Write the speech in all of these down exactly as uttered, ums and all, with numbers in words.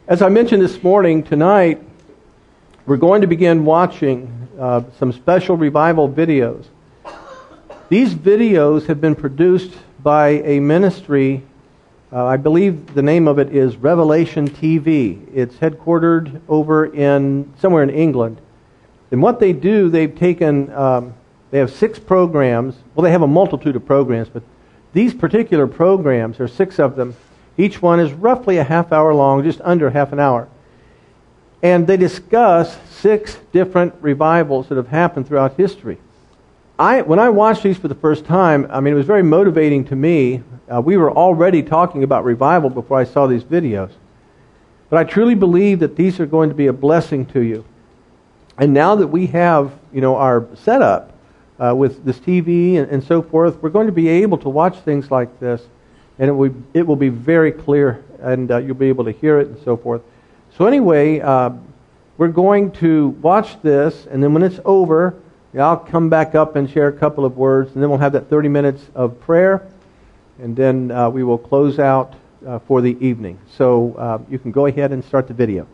As I mentioned this morning, tonight, we're going to begin watching uh, some special revival videos. These videos have been produced by a ministry, uh, I believe the name of it is Revelation T V. It's headquartered over in somewhere in England. And what they do, they've taken, um, they have six programs. Well, they have a multitude of programs, but these particular programs, there are six of them. Each one is roughly a half hour long, just under half an hour. And they discuss six different revivals that have happened throughout history. I, when I watched these for the first time, I mean, it was very motivating to me. Uh, we were already talking about revival before I saw these videos. But I truly believe that these are going to be a blessing to you. And now that we have, you know, our setup uh, with this T V and, and so forth, we're going to be able to watch things like this. And it will, it will be very clear, and uh, you'll be able to hear it and so forth. So anyway, uh, we're going to watch this, and then when it's over, I'll come back up and share a couple of words, and then we'll have that thirty minutes of prayer, and then uh, we will close out uh, for the evening. So uh, you can go ahead and start the video.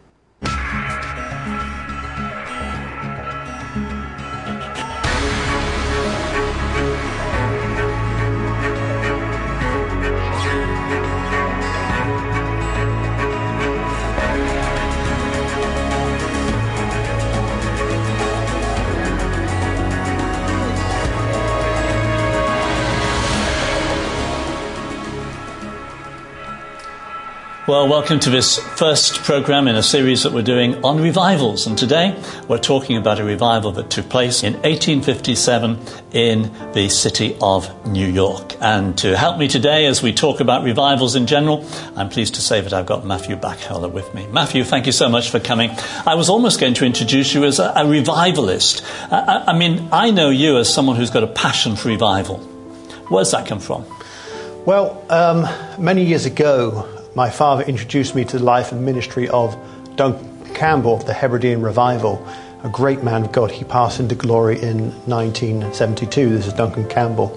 Well, welcome to this first program in a series that we're doing on revivals. And today we're talking about a revival that took place in eighteen fifty-seven in the city of New York. And to help me today as we talk about revivals in general, I'm pleased to say that I've got Matthew Bachheller with me. Matthew, thank you so much for coming. I was almost going to introduce you as a, a revivalist. I, I mean, I know you as someone who's got a passion for revival. Where's that come from? Well, um, many years ago, my father introduced me to the life and ministry of Duncan Campbell of the Hebridean Revival, a great man of God. He passed into glory in nineteen seventy-two. This is Duncan Campbell.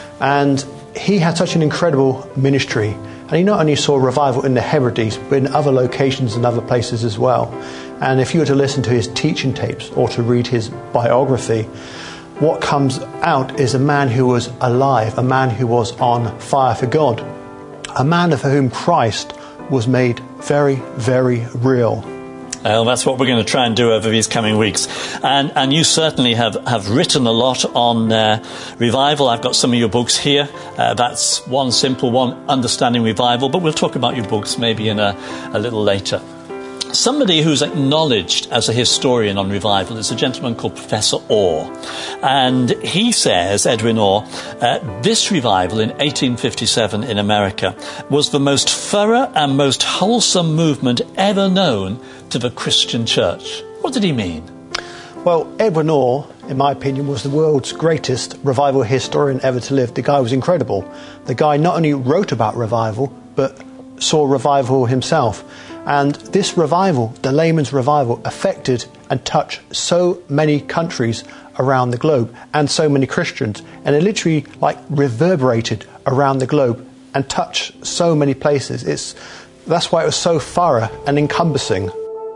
And he had such an incredible ministry. And he not only saw revival in the Hebrides, but in other locations and other places as well. And if you were to listen to his teaching tapes or to read his biography, what comes out is a man who was alive, a man who was on fire for God. A man for whom Christ was made very, very real. Well, that's what we're going to try and do over these coming weeks. And and you certainly have, have written a lot on uh, revival. I've got some of your books here. Uh, that's one simple one, Understanding Revival. But we'll talk about your books maybe in a, a little later. Somebody who's acknowledged as a historian on revival is a gentleman called Professor Orr. And he says, Edwin Orr, uh, this revival in eighteen fifty-seven in America was the most thorough and most wholesome movement ever known to the Christian church. What did he mean? Well, Edwin Orr, in my opinion, was the world's greatest revival historian ever to live. The guy was incredible. The guy not only wrote about revival, but saw revival himself. And this revival, the layman's revival, affected and touched so many countries around the globe and so many Christians. And it literally like reverberated around the globe and touched so many places. It's, that's why it was so thorough and encompassing.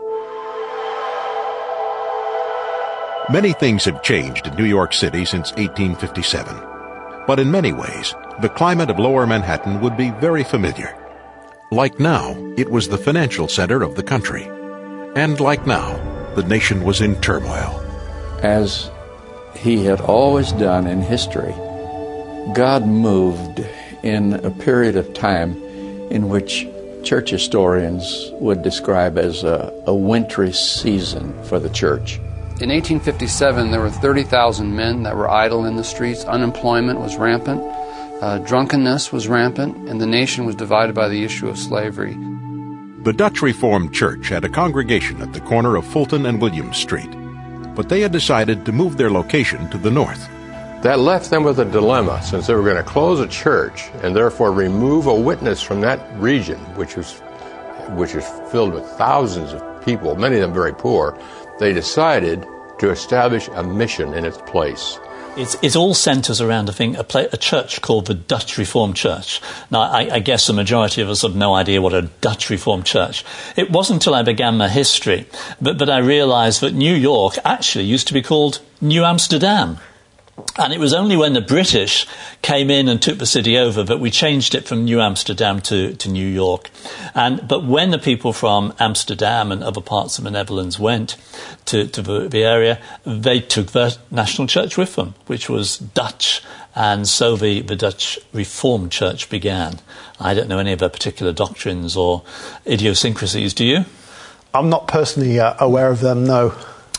Many things have changed in New York City since eighteen fifty-seven. But in many ways, the climate of Lower Manhattan would be very familiar. Like now, it was the financial center of the country. And like now, the nation was in turmoil. As he had always done in history, God moved in a period of time in which church historians would describe as a, a wintry season for the church. In eighteen fifty-seven, there were thirty thousand men that were idle in the streets. Unemployment was rampant. Uh, drunkenness was rampant, and the nation was divided by the issue of slavery. The Dutch Reformed Church had a congregation at the corner of Fulton and Williams Street, but they had decided to move their location to the north. That left them with a dilemma, since they were going to close a church and therefore remove a witness from that region, which was, which was filled with thousands of people, many of them very poor. They decided to establish a mission in its place. It's, it all centres around, I think, a, play, a church called the Dutch Reformed Church. Now, I, I guess the majority of us have no idea what a Dutch Reformed Church. It wasn't until I began my history that, that I realised that New York actually used to be called New Amsterdam. And it was only when the British came in and took the city over that we changed it from New Amsterdam to, to New York. And but when the people from Amsterdam and other parts of the Netherlands went to, to the, the area, they took their national church with them, which was Dutch. And so the, the Dutch Reformed Church began. I don't know any of their particular doctrines or idiosyncrasies, do you? I'm not personally uh, aware of them, no.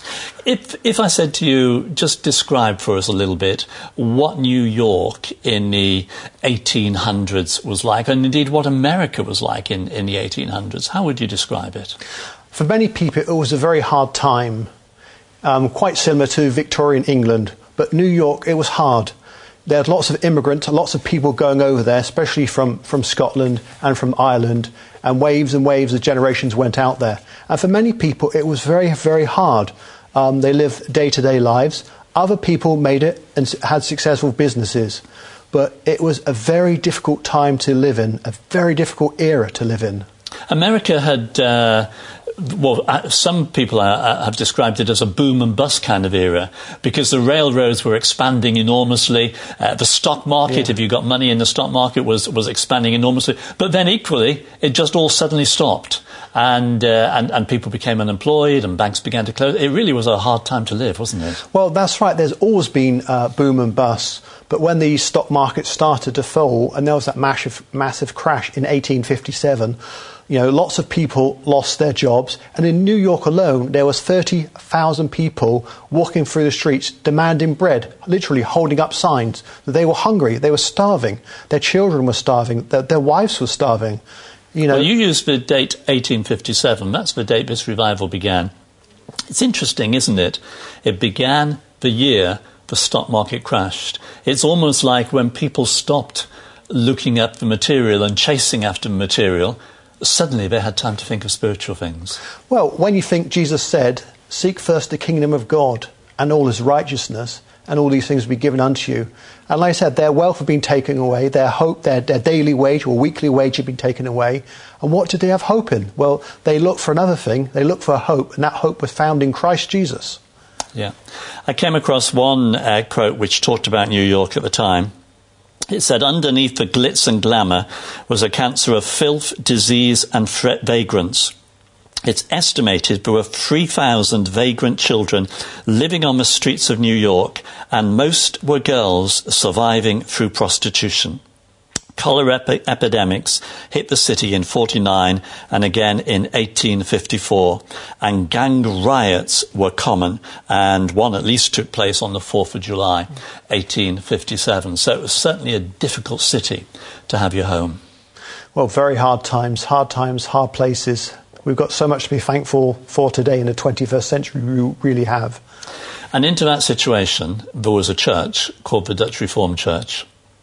If if I said to you, just describe for us a little bit what New York in the eighteen hundreds was like, and indeed what America was like in, in the eighteen hundreds, how would you describe it? For many people, it was a very hard time, um, quite similar to Victorian England. But New York, it was hard. There had lots of immigrants, lots of people going over there, especially from, from Scotland and from Ireland, and waves and waves of generations went out there. And for many people, it was very, very hard. Um, they lived day-to-day lives. Other people made it and had successful businesses. But it was a very difficult time to live in, a very difficult era to live in. America had... Uh Well, uh, some people uh, have described it as a boom and bust kind of era because the railroads were expanding enormously. Uh, the stock market, yeah. if you got money in the stock market, was, was expanding enormously. But then equally, it just all suddenly stopped. And, uh, and and people became unemployed and banks began to close. It really was a hard time to live, wasn't it? Well, that's right. There's always been uh, boom and bust. But when the stock market started to fall, and there was that massive, massive crash in eighteen fifty-seven, you know, lots of people lost their jobs. And in New York alone, there was thirty thousand people walking through the streets demanding bread, literally holding up signs that they were hungry, they were starving, their children were starving, their, their wives were starving. You know, well, you used the date eighteen fifty-seven. That's the date this revival began. It's interesting, isn't it? It began the year the stock market crashed. It's almost like when people stopped looking at the material and chasing after the material, suddenly they had time to think of spiritual things. Well, when you think Jesus said, seek first the kingdom of God and all his righteousness, and all these things will be given unto you. And like I said, their wealth had been taken away, their hope, their, their daily wage or weekly wage had been taken away. And what did they have hope in? Well, they looked for another thing. They looked for a hope, and that hope was found in Christ Jesus. Yeah. I came across one uh, quote which talked about New York at the time. It said, underneath the glitz and glamour was a cancer of filth, disease and fra- vagrants. It's estimated there were three thousand vagrant children living on the streets of New York, and most were girls surviving through prostitution. Cholera epi- epidemics hit the city in forty-nine and again in eighteen fifty-four, and gang riots were common, and one at least took place on the fourth of July, eighteen fifty-seven. So it was certainly a difficult city to have your home. Well, very hard times, hard times, hard places. We've got so much to be thankful for today in the twenty-first century, we really have. And into that situation, there was a church called the Dutch Reformed Church.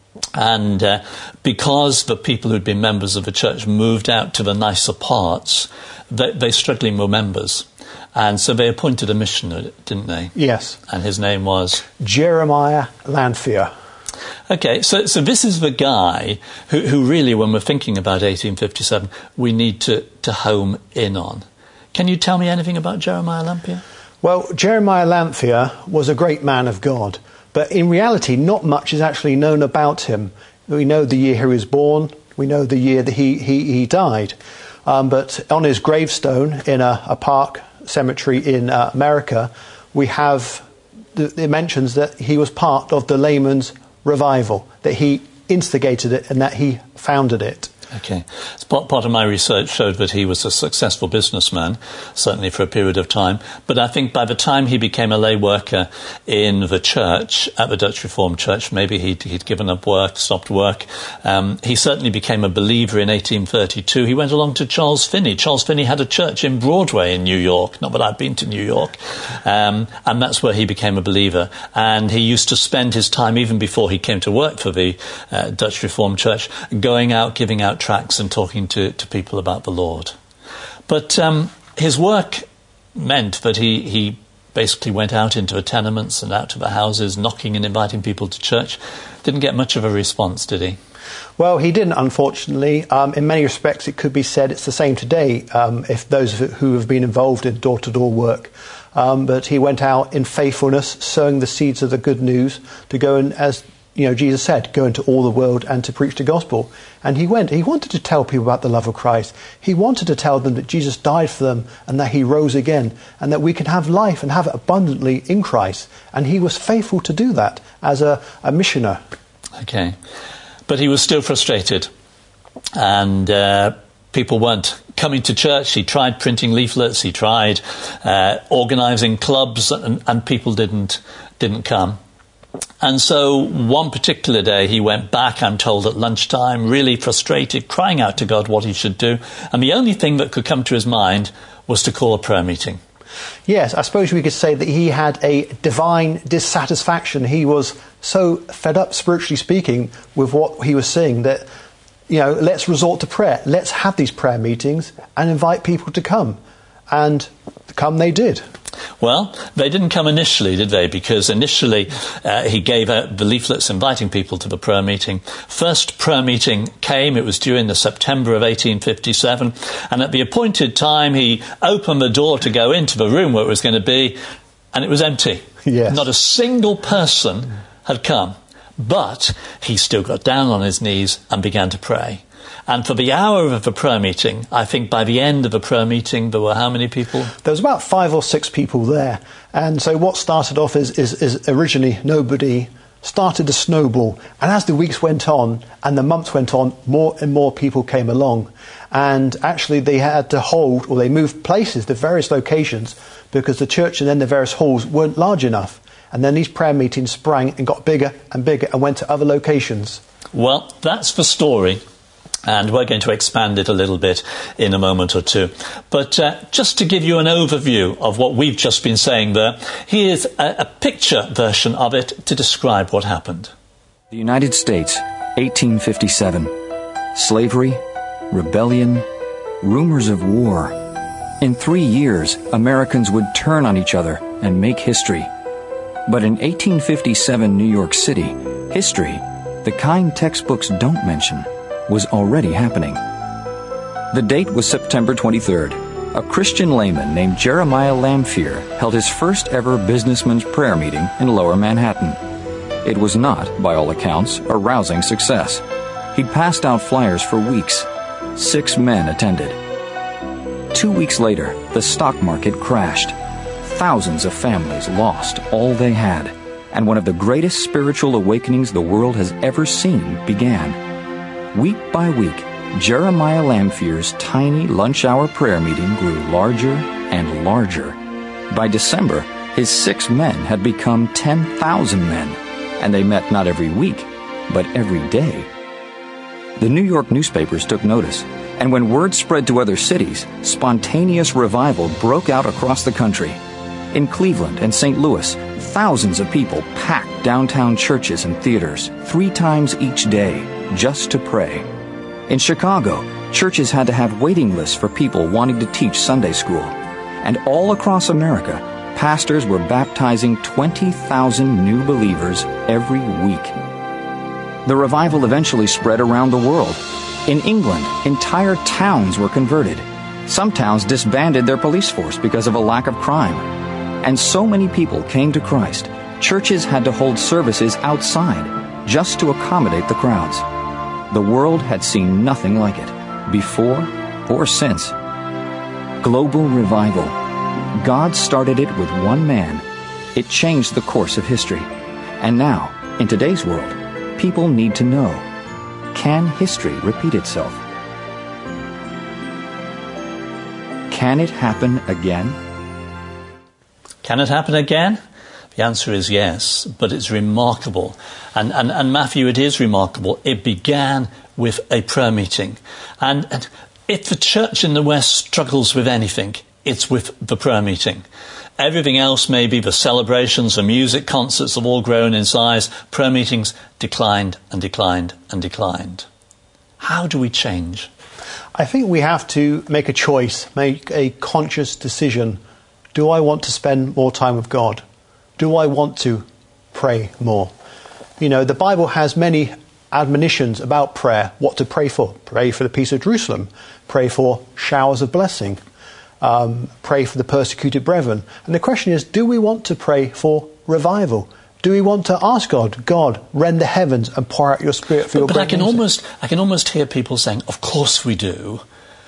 And uh, because the people who'd been members of the church moved out to the nicer parts, they, they struggling were members. And so they appointed a missionary, didn't they? Yes. And his name was? Jeremiah Lanphier. Okay, so so this is the guy who, who really, when we're thinking about eighteen fifty-seven, we need to, to home in on. Can you tell me anything about Jeremiah Lanphier? Well, Jeremiah Lanphier was a great man of God, but in reality, not much is actually known about him. We know the year he was born, we know the year that he, he, he died, um, but on his gravestone in a, a park cemetery in uh, America, we have, the, it mentions that he was part of the layman's revival, that he instigated it and that he founded it. Okay. Part, part of my research showed that he was a successful businessman, certainly for a period of time. But I think by the time he became a lay worker in the church, at the Dutch Reformed Church, maybe he'd, he'd given up work, stopped work. Um, he certainly became a believer in eighteen thirty-two. He went along to Charles Finney. Charles Finney had a church in Broadway in New York. Not that I've been to New York. Um, and that's where he became a believer. And he used to spend his time, even before he came to work for the uh, Dutch Reformed Church, going out, giving out tracts and talking to, to people about the Lord. But um, his work meant that he, he basically went out into the tenements and out to the houses, knocking and inviting people to church. Didn't get much of a response, did he? Well, he didn't, unfortunately. Um, in many respects, it could be said it's the same today, um, if those who have been involved in door-to-door work. Um, but he went out in faithfulness, sowing the seeds of the good news to go and, as you know, Jesus said, go into all the world and to preach the gospel. And he went. He wanted to tell people about the love of Christ. He wanted to tell them that Jesus died for them and that he rose again and that we can have life and have it abundantly in Christ. And he was faithful to do that as a, a missioner. Okay. But he was still frustrated. And uh, people weren't coming to church. He tried printing leaflets. He tried uh, organising clubs, and, and people didn't didn't come. And so one particular day he went back, I'm told, at lunchtime, really frustrated, crying out to God what he should do. And the only thing that could come to his mind was to call a prayer meeting. Yes, I suppose we could say that he had a divine dissatisfaction. He was so fed up, spiritually speaking, with what he was seeing that, you know, let's resort to prayer. Let's have these prayer meetings and invite people to come. And come they did. Well, they didn't come initially, did they? Because initially uh, he gave out the leaflets inviting people to the prayer meeting. First prayer meeting came. It was during the September of eighteen fifty-seven. And at the appointed time, he opened the door to go into the room where it was going to be, and it was empty. Yes. Not a single person had come. But he still got down on his knees and began to pray. And for the hour of the prayer meeting, I think by the end of the prayer meeting, there were how many people? There was about five or six people there. And so what started off is, is, is originally nobody started to snowball. And as the weeks went on and the months went on, more and more people came along. And actually they had to hold, or they moved places to various locations because the church and then the various halls weren't large enough. And then these prayer meetings sprang and got bigger and bigger and went to other locations. Well, that's the story. And we're going to expand it a little bit in a moment or two. But uh, just to give you an overview of what we've just been saying there, here's a, a picture version of it to describe what happened. The United States, eighteen fifty-seven. Slavery, rebellion, rumors of war. In three years, Americans would turn on each other and make history. But in eighteen fifty-seven New York City, history, the kind textbooks don't mention, was already happening. The date was September twenty-third. A Christian layman named Jeremiah Lanphier held his first ever businessman's prayer meeting in Lower Manhattan. It was not, by all accounts, a rousing success. He'd passed out flyers for weeks. Six men attended. Two weeks later, the stock market crashed. Thousands of families lost all they had, and one of the greatest spiritual awakenings the world has ever seen began. Week by week, Jeremiah Lanphier's tiny lunch-hour prayer meeting grew larger and larger. By December, his six men had become ten thousand men, and they met not every week, but every day. The New York newspapers took notice, and when word spread to other cities, spontaneous revival broke out across the country. In Cleveland and Saint Louis, thousands of people packed downtown churches and theaters three times each day just to pray. In Chicago, churches had to have waiting lists for people wanting to teach Sunday school. And all across America, pastors were baptizing twenty thousand new believers every week. The revival eventually spread around the world. In England, entire towns were converted. Some towns disbanded their police force because of a lack of crime. And so many people came to Christ, churches had to hold services outside just to accommodate the crowds. The world had seen nothing like it, before or since. Global revival. God started it with one man. It changed the course of history. And now, in today's world, people need to know, can history repeat itself? Can it happen again? Can it happen again? The answer is yes, but it's remarkable. And, and, and Matthew, it is remarkable. It began with a prayer meeting. And, and if the church in the West struggles with anything, it's with the prayer meeting. Everything else, maybe the celebrations, the music, concerts have all grown in size. Prayer meetings declined and declined and declined. How do we change? I think we have to make a choice, make a conscious decision Do I want to spend more time with God? Do I want to pray more? You know, the Bible has many admonitions about prayer, what to pray for. Pray for the peace of Jerusalem. Pray for showers of blessing. Um, pray for the persecuted brethren. And the question is, do we want to pray for revival? Do we want to ask God, God, rend the heavens and pour out your Spirit for but, your But I can music? almost, I can almost hear people saying, "Of course we do."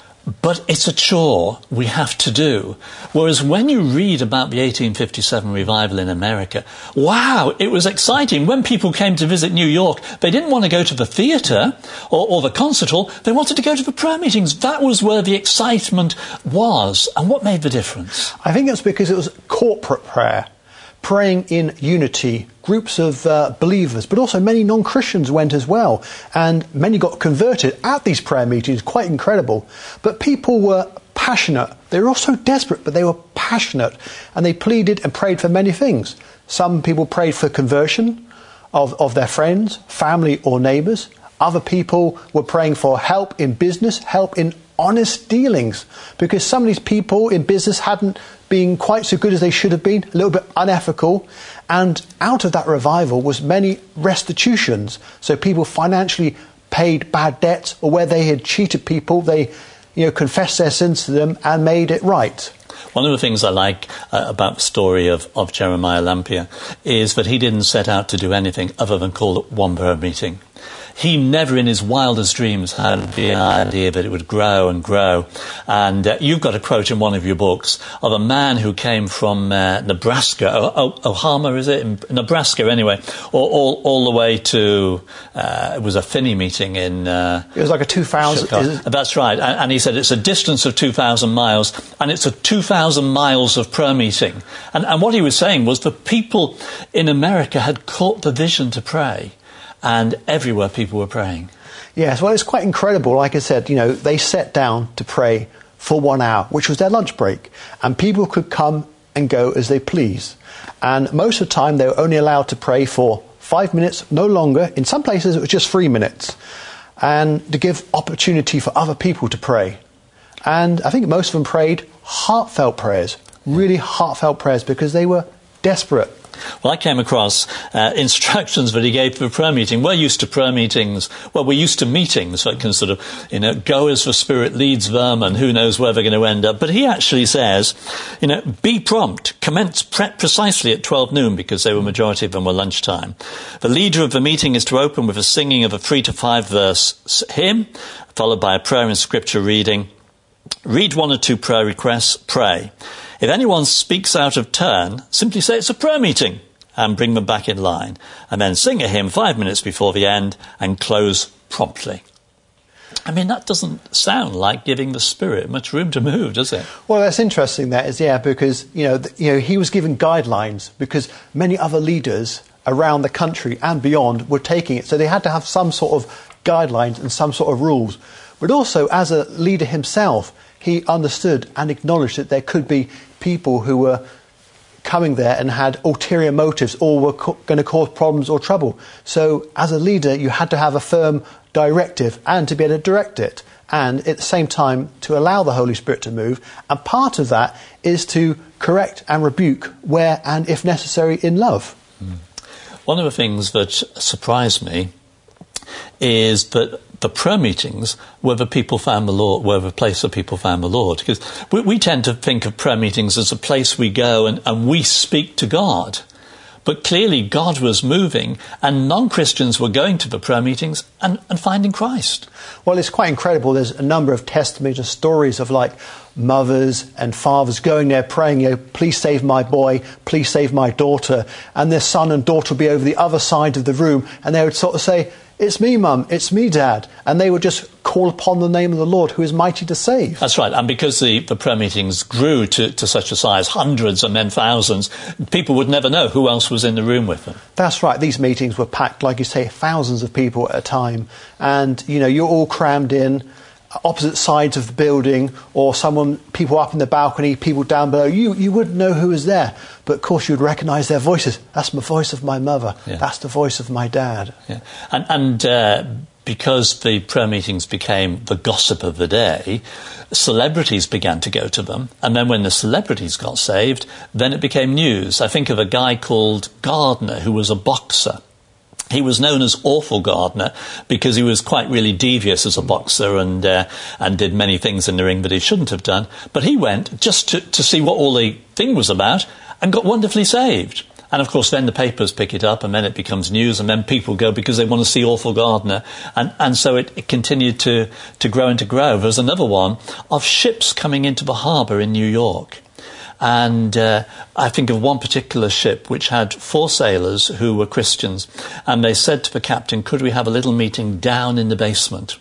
But it's a chore we have to do. Whereas when you read about the eighteen fifty-seven revival in America, wow, it was exciting. When people came to visit New York, they didn't want to go to the theatre or, or the concert hall. They wanted to go to the prayer meetings. That was where the excitement was. And what made the difference? I think it's because it was corporate prayer, praying in unity, groups of uh, believers, but also many non-Christians went as well, and many got converted at these prayer meetings, quite incredible. But people were passionate. They were also desperate, but they were passionate, and they pleaded and prayed for many things. Some people prayed for conversion of, of their friends, family or neighbours. Other people were praying for help in business, help in honest dealings, because some of these people in business hadn't been quite so good as they should have been, a little bit unethical, and out of that revival was many restitutions. So people financially paid bad debts, or where they had cheated people, they, you know, confessed their sins to them and made it right. One of the things I like uh, about the story of, of Jeremiah Lampier is that he didn't set out to do anything other than call it one prayer meeting. He never in his wildest dreams had the idea that it would grow and grow. And uh, you've got a quote in one of your books of a man who came from uh, Nebraska, o- o- Omaha, is it? In Nebraska, anyway, all, all, all the way to, uh, it was a Finney meeting in... Uh, it was like a two thousand... That's right. And, and he said it's a distance of two thousand miles, and it's a two thousand miles of prayer meeting. And, and what he was saying was the people in America had caught the vision to pray. And everywhere people were praying. Yes, well, it's quite incredible. Like I said, you know, they sat down to pray for one hour, which was their lunch break. And people could come and go as they please. And most of the time, they were only allowed to pray for five minutes, no longer. In some places, it was just three minutes. And to give opportunity for other people to pray. And I think most of them prayed heartfelt prayers, really heartfelt prayers, because they were desperate. Well, I came across uh, instructions that he gave for a prayer meeting. We're used to prayer meetings. Well, we're used to meetings that can sort of, you know, go as the Spirit leads them, and who knows where they're going to end up. But he actually says, you know, be prompt, commence pre- precisely at twelve noon, because they were, majority of them were lunchtime. The leader of the meeting is to open with a singing of a three to five verse hymn, followed by a prayer and scripture reading. Read one or two prayer requests, pray. If anyone speaks out of turn, simply say it's a prayer meeting and bring them back in line. And then sing a hymn five minutes before the end and close promptly. I mean, that doesn't sound like giving the Spirit much room to move, does it? Well, that's interesting, that is, yeah, because, you know, th- you know, he was given guidelines because many other leaders around the country and beyond were taking it. So they had to have some sort of guidelines and some sort of rules. But also, as a leader himself, he understood and acknowledged that there could be people who were coming there and had ulterior motives or were co- going to cause problems or trouble. So as a leader, you had to have a firm directive and to be able to direct it, and at the same time to allow the Holy Spirit to move. And part of that is to correct and rebuke where and if necessary in love. Mm. One of the things that surprised me is that the prayer meetings where the people found the Lord, where the place that people found the Lord. Because we, we tend to think of prayer meetings as a place we go and, and we speak to God. But clearly God was moving, and non-Christians were going to the prayer meetings and, and finding Christ. Well, it's quite incredible. There's a number of testimonies and stories of like mothers and fathers going there praying, you know, please save my boy, please save my daughter. And their son and daughter would be over the other side of the room, and they would sort of say, it's me, Mum, it's me, Dad. And they would just call upon the name of the Lord, who is mighty to save. That's right. And because the, the prayer meetings grew to, to such a size, hundreds and then thousands, people would never know who else was in the room with them. That's right. These meetings were packed, like you say, thousands of people at a time. And, you know, you're all crammed in, opposite sides of the building, or someone, people up in the balcony, people down below. You you wouldn't know who was there, but of course you'd recognise their voices. That's the voice of my mother. Yeah. That's the voice of my dad. Yeah. And, and uh, because the prayer meetings became the gossip of the day, celebrities began to go to them. And then when the celebrities got saved, then it became news. I think of a guy called Gardner, who was a boxer. He was known as Awful Gardner because he was quite really devious as a boxer and uh, and did many things in the ring that he shouldn't have done. But he went just to, to see what all the thing was about and got wonderfully saved. And of course then the papers pick it up and then it becomes news and then people go because they want to see Awful Gardner. And, and so it, it continued to, to grow and to grow. There's another one of ships coming into the harbour in New York. And uh, I think of one particular ship which had four sailors who were Christians, and they said to the captain, could we have a little meeting down in the basement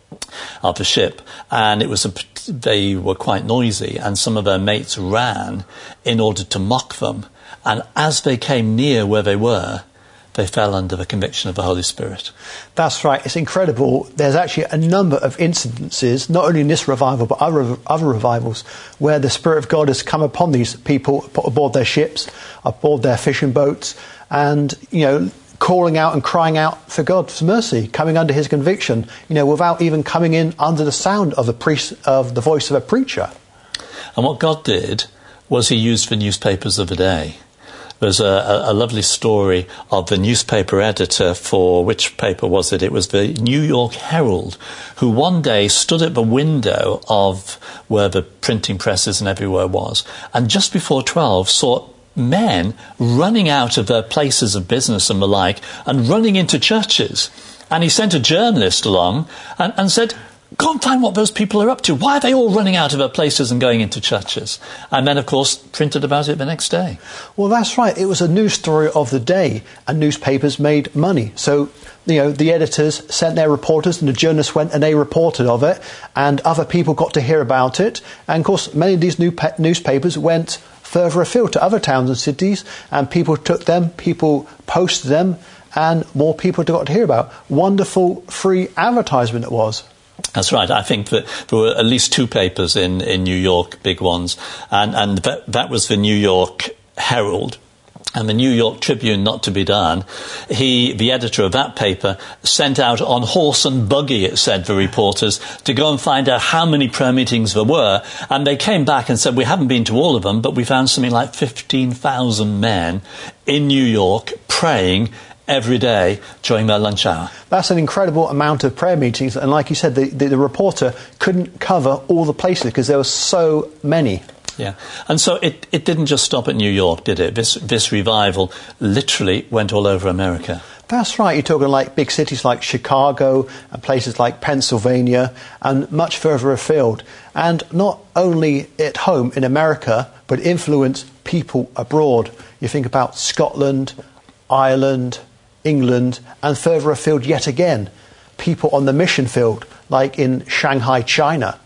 of the ship? And it was a, they were quite noisy, and some of their mates ran in order to mock them. And as they came near where they were, they fell under the conviction of the Holy Spirit. That's right. It's incredible. There's actually a number of incidences, not only in this revival, but other other revivals, where the Spirit of God has come upon these people aboard their ships, aboard their fishing boats, and, you know, calling out and crying out for God's mercy, coming under his conviction, you know, without even coming in under the sound of a priest, of the voice of a preacher. And what God did was he used the newspapers of the day. There's a, a, a lovely story of the newspaper editor for, which paper was it? It was the New York Herald, who one day stood at the window of where the printing presses and everywhere was, and just before twelve saw men running out of their places of business and the like, and running into churches. And he sent a journalist along and, and said, go and find what those people are up to. Why are they all running out of their places and going into churches? And then, of course, printed about it the next day. Well, that's right. It was a news story of the day, and newspapers made money. So, you know, the editors sent their reporters, and the journalists went and they reported of it, and other people got to hear about it. And, of course, many of these new pe- newspapers went further afield to other towns and cities, and people took them, people posted them, and more people got to hear about. Wonderful free advertisement it was. That's right. I think that there were at least two papers in, in New York, big ones, and, and that, that was the New York Herald and the New York Tribune, not to be done. He, the editor of that paper, sent out on horse and buggy, it said, the reporters, to go and find out how many prayer meetings there were, and they came back and said, we haven't been to all of them, but we found something like fifteen thousand men in New York praying every day during their lunch hour. That's an incredible amount of prayer meetings, and like you said, the, the, the reporter couldn't cover all the places because there were so many. Yeah, and so it, it didn't just stop at New York, did it? This, this revival literally went all over America. That's right. You're talking like big cities like Chicago and places like Pennsylvania and much further afield. And not only at home in America, but influence people abroad. You think about Scotland, Ireland, England, and further afield yet again. People on the mission field, like in Shanghai, China.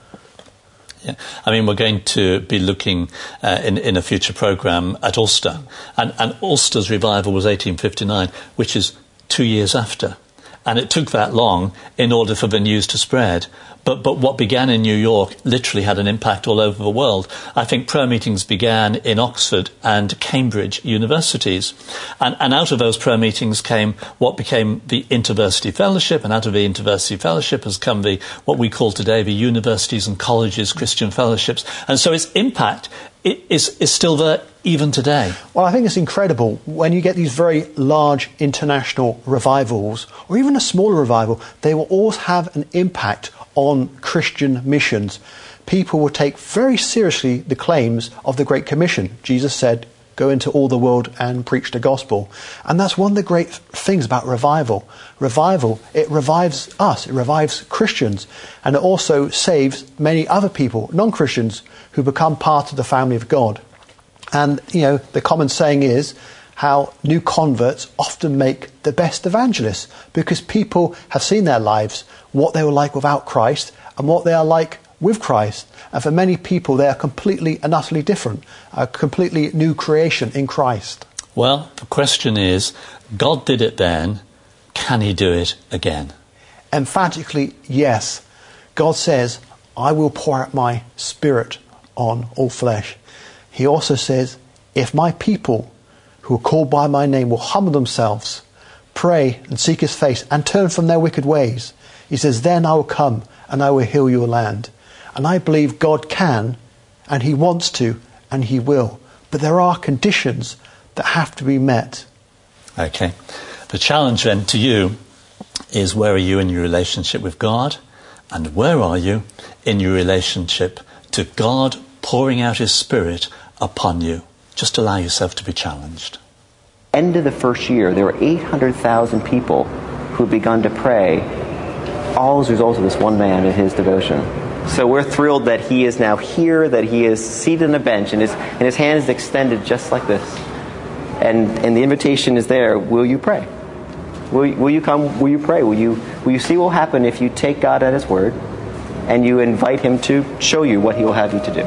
Yeah, I mean, we're going to be looking uh, in, in a future programme at Ulster. And, and Ulster's revival was eighteen fifty-nine, which is two years after. And it took that long in order for the news to spread. But, but what began in New York literally had an impact all over the world. I think prayer meetings began in Oxford and Cambridge universities. And, and out of those prayer meetings came what became the InterVersity Fellowship, and out of the InterVersity Fellowship has come the what we call today the Universities and Colleges Christian Fellowships. And so its impact is, is still there even today. Well, I think it's incredible when you get these very large international revivals, or even a smaller revival, they will always have an impact on Christian missions. People will take very seriously the claims of the Great Commission. Jesus said, go into all the world and preach the gospel. And that's one of the great things about revival. Revival, it revives us, it revives Christians, and it also saves many other people, non-Christians, who become part of the family of God. And, you know, the common saying is how new converts often make the best evangelists, because people have seen their lives, what they were like without Christ and what they are like with Christ. And for many people, they are completely and utterly different, a completely new creation in Christ. Well, the question is, God did it then, can he do it again? Emphatically, yes. God says, I will pour out my spirit on all flesh. He also says, if my people who are called by my name will humble themselves, pray and seek his face and turn from their wicked ways, He says, then I will come and I will heal your land. And I believe God can, and he wants to, and he will. But there are conditions that have to be met. Okay. The challenge then to you is, where are you in your relationship with God? And where are you in your relationship to God pouring out his Spirit upon you? Just allow yourself to be challenged. End of the first year, there were eight hundred thousand people who had begun to pray, all as a result of this one man and his devotion. So we're thrilled that he is now here, that he is seated on a bench, and his, and his hand is extended just like this. And, and the invitation is there, will you pray? Will, will you come, will you pray? Will you, will you see what will happen if you take God at his word and you invite him to show you what he will have you to do?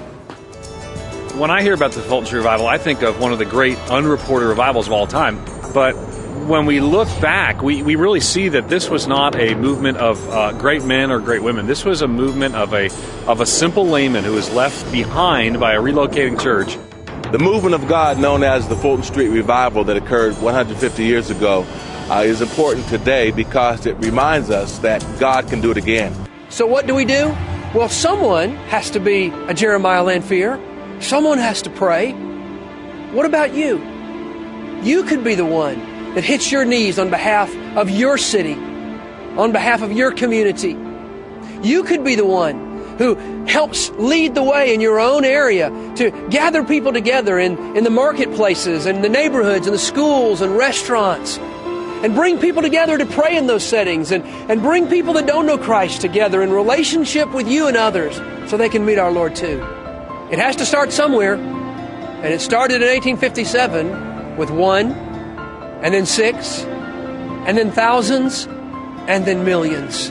When I hear about the Fulton Street Revival, I think of one of the great unreported revivals of all time. But when we look back, we, we really see that this was not a movement of uh, great men or great women. This was a movement of a of a simple layman who was left behind by a relocating church. The movement of God known as the Fulton Street Revival that occurred one hundred fifty years ago uh, is important today because it reminds us that God can do it again. So what do we do? Well, someone has to be a Jeremiah Lanphier. Someone has to pray. What about you? You could be the one that hits your knees on behalf of your city, on behalf of your community. You could be the one who helps lead the way in your own area to gather people together in, in the marketplaces and the neighborhoods and the schools and restaurants, and bring people together to pray in those settings, and, and bring people that don't know Christ together in relationship with you and others so they can meet our Lord too. It has to start somewhere, and it started in eighteen fifty-seven with one, and then six, and then thousands, and then millions.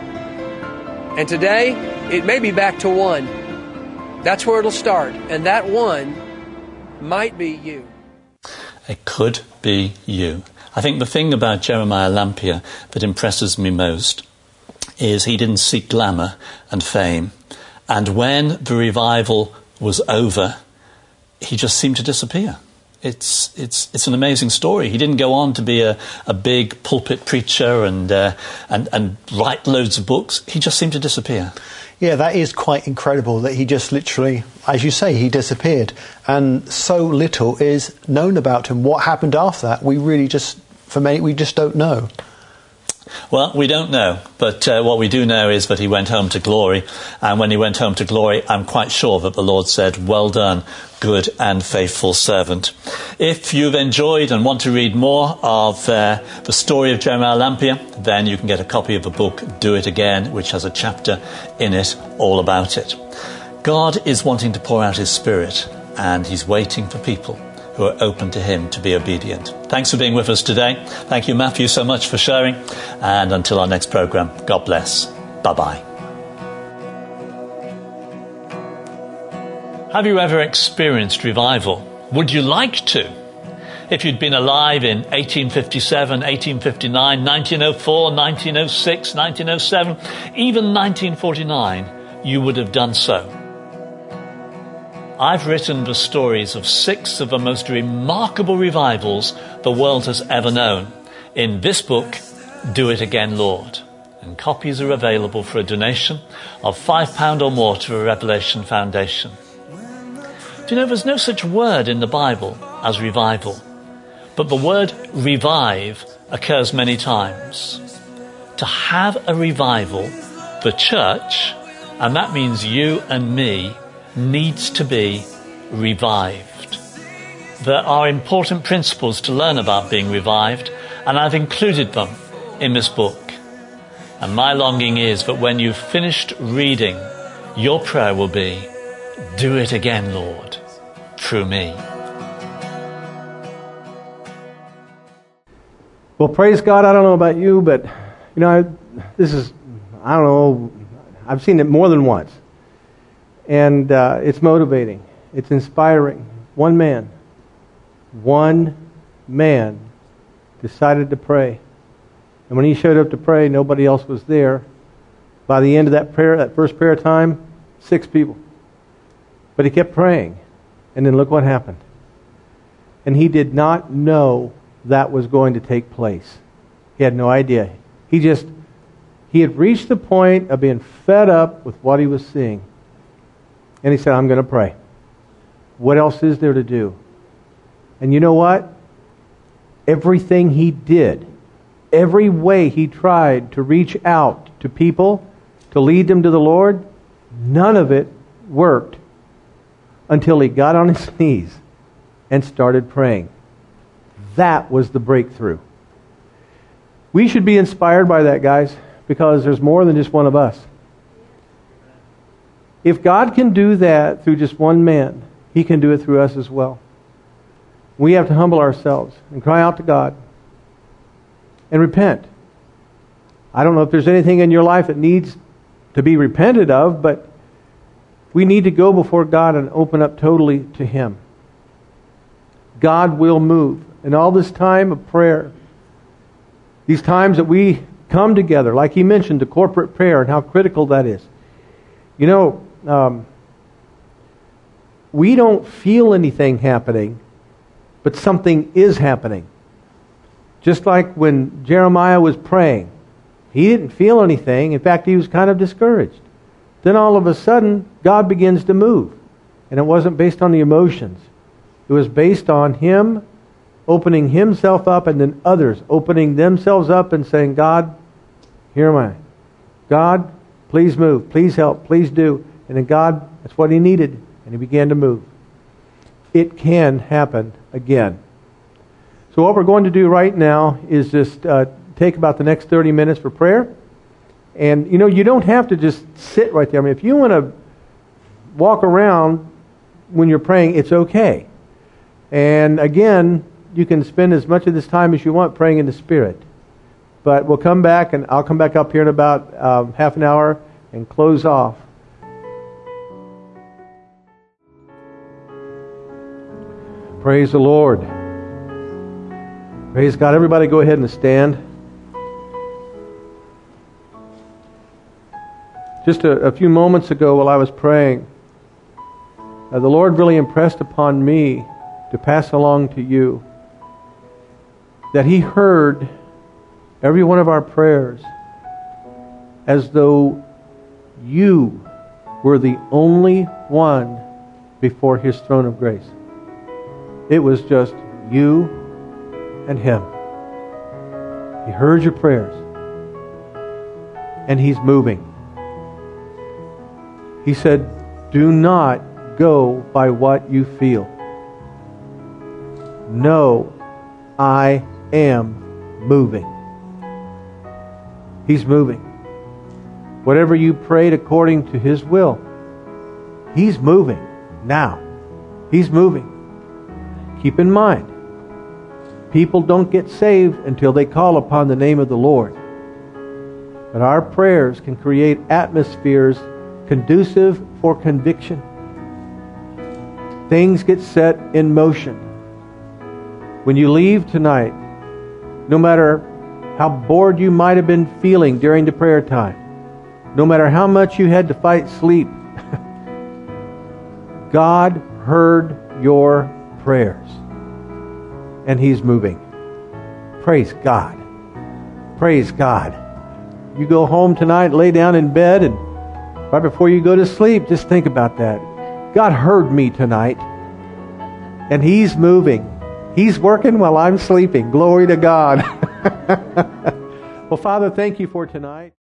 And today, it may be back to one. That's where it'll start, and that one might be you. It could be you. I think the thing about Jeremiah Lanphier that impresses me most is he didn't seek glamour and fame. And when the revival was over, he just seemed to disappear. It's it's it's an amazing story. He didn't go on to be a, a big pulpit preacher and uh, and and write loads of books. He just seemed to disappear. Yeah, that is quite incredible that he just literally, as you say, he disappeared. And so little is known about him. What happened after that, we really just, for many, we just don't know. Well, we don't know, but uh, what we do know is that he went home to glory, and when he went home to glory, I'm quite sure that the Lord said, well done, good and faithful servant. If you've enjoyed and want to read more of uh, the story of Jeremiah Lanphier, then you can get a copy of the book, Do It Again, which has a chapter in it all about it. God is wanting to pour out his Spirit, and he's waiting for people who are open to him to be obedient. Thanks for being with us today. Thank you, Matthew, so much for sharing. And until our next program, God bless. Bye-bye. Have you ever experienced revival? Would you like to? If you'd been alive in eighteen fifty-seven, eighteen fifty-nine, nineteen oh four, nineteen oh six, nineteen oh seven, even nineteen forty-nine, you would have done so. I've written the stories of six of the most remarkable revivals the world has ever known in this book, Do It Again, Lord. And copies are available for a donation of five pounds or more to the Revelation Foundation. Do you know there's no such word in the Bible as revival? But the word revive occurs many times. To have a revival, the church, and that means you and me, needs to be revived. There are important principles to learn about being revived, and I've included them in this book. And my longing is that when you've finished reading, your prayer will be, do it again, Lord, through me. Well, praise God. I don't know about you, but, you know, I, this is, I don't know, I've seen it more than once. And uh, it's motivating. It's inspiring. One man, one man decided to pray. And when he showed up to pray, nobody else was there. By the end of that prayer, that first prayer time, six people. But he kept praying. And then look what happened. And he did not know that was going to take place. He had no idea. He just, He had reached the point of being fed up with what he was seeing. And he said, I'm going to pray. What else is there to do? And you know what? Everything he did, every way he tried to reach out to people, to lead them to the Lord, none of it worked until he got on his knees and started praying. That was the breakthrough. We should be inspired by that, guys, because there's more than just one of us. If God can do that through just one man, He can do it through us as well. We have to humble ourselves and cry out to God and repent. I don't know if there's anything in your life that needs to be repented of, but we need to go before God and open up totally to Him. God will move. And all this time of prayer, these times that we come together, like he mentioned, the corporate prayer and how critical that is. You know, um, we don't feel anything happening, but something is happening. Just like when Jeremiah was praying, he didn't feel anything. In fact, he was kind of discouraged. Then all of a sudden, God begins to move. And it wasn't based on the emotions. It was based on him opening himself up and then others opening themselves up and saying, God, here am I. God, please move. Please help. Please do. And then God, that's what he needed. And he began to move. It can happen again. So what we're going to do right now is just uh, take about the next thirty minutes for prayer. And, you know, you don't have to just sit right there. I mean, if you want to walk around when you're praying, it's okay. And again, you can spend as much of this time as you want praying in the Spirit. But we'll come back, and I'll come back up here in about um, half an hour and close off. Praise the Lord. Praise God. Everybody go ahead and stand. Just a, a few moments ago while I was praying, uh, the Lord really impressed upon me to pass along to you that He heard every one of our prayers as though you were the only one before His throne of grace. It was just you and Him. He heard your prayers. And He's moving. He said, do not go by what you feel. No, I am moving. He's moving. Whatever you prayed according to His will, He's moving now. He's moving. Keep in mind, people don't get saved until they call upon the name of the Lord. But our prayers can create atmospheres conducive for conviction. Things get set in motion. When you leave tonight, no matter how bored you might have been feeling during the prayer time, no matter how much you had to fight sleep, God heard your prayers. And He's moving. Praise God. Praise God. You go home tonight, lay down in bed, and right before you go to sleep, just think about that. God heard me tonight. And He's moving. He's working while I'm sleeping. Glory to God. Well, Father, thank you for tonight.